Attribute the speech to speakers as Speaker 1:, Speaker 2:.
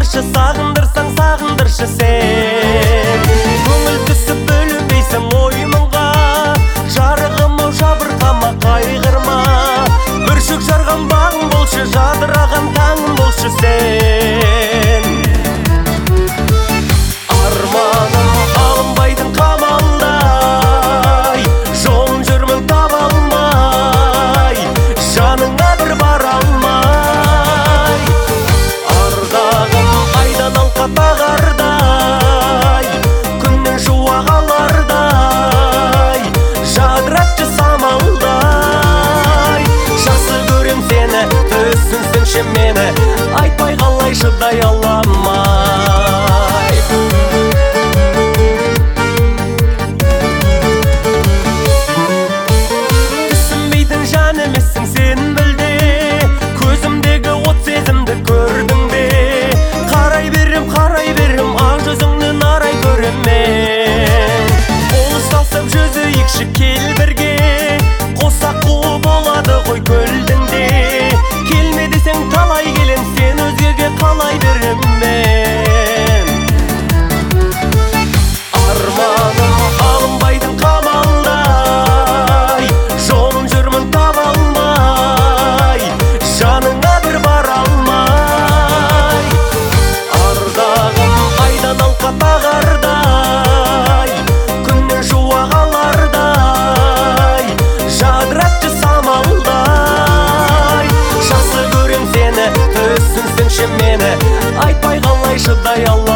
Speaker 1: сағындырсаң сағындыршы сен. Көңіл түсіп бөлінбейсің ой мұңға, жарығым ау жабырқама қайғырма. Бүршік жарған бағың болшы, жадыраған таңым болшы сен. Арманым алынбайтын қамалдай, жолын жүрмін таба алмай, жаныңа бір бара алмай. Ардағым айдан алқа тағардай, күннен шуақ алардай, жадыратшы самалдай. Жақсы көрем сені, түсінсеңші мені, айтпай қалай шыдай аламай. Түсінбейтін жан емессің сен білде, көзімдегі от сезімді көрдің бе? Қарай берем ақ жүзіңнен арай көрем мен. Қол ұстасып жүзейікші кел бірге, қоссақ қу болады ғой көлдіңде. Келме десең талай келем, сен өзгеге қалай берем мен. Арманым алынбайтын қамалдай, жолын жүрмін таба алмай, жаныңа бір бара алмай. Ардағым айдан алқа тағардай, күннен шуақ алардай, жадыратшы самалдай. Жақсы көрем сені, түсінсеңші мені, айтпай қалай шыдай аламай.